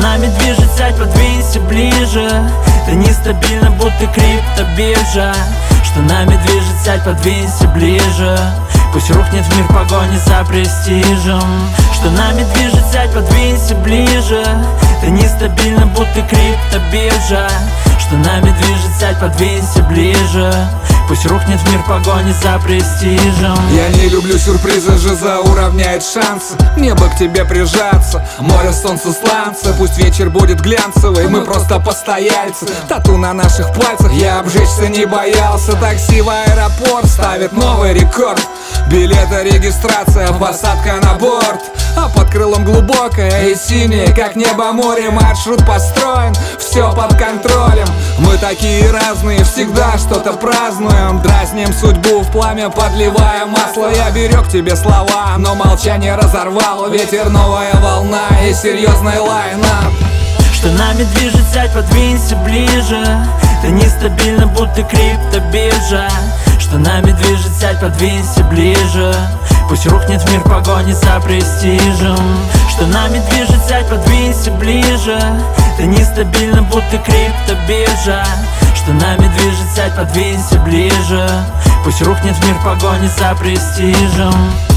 нами движет, сядь, подвинься ближе. Ты нестабильно, будто криптобиржа. Что нами движет, сядь, подвинься ближе. Пусть рухнет в мир погони за престижем. Что нами движет, сядь, подвинься ближе. Ты нестабильно, будто криптобиржа. Что нами движет, сядь, подвинься ближе. Пусть рухнет в мир погони за престижем. Я не люблю сюрпризы, жиза уравняет шансы. Мне бы к тебе прижаться, море, солнце, сланцы. Пусть вечер будет глянцевый, мы просто постояльцы. Тату на наших пальцах, я обжечься не боялся. Такси в аэропорт ставит новый рекорд. Билеты, регистрация, посадка на борт. А под крылом глубокое и синее, как небо, море. Маршрут построен, все под контролем. Мы такие разные, всегда что-то празднуем. Дразним судьбу в пламя, подливая масло. Я берег тебе слова, но молчание разорвало. Ветер, новая волна и серьезный лайнап. Что нами движет, сядь, подвинься ближе. Ты нестабильно, будто криптобиржа. Что нами движет, сядь, подвинься ближе. Пусть рухнет мир погони за престижем. Что нами движет, сядь, подвинься ближе. Ты нестабильно, будто криптобиржа. Что нами движет, сядь, подвинься ближе. Пусть рухнет мир погони за престижем.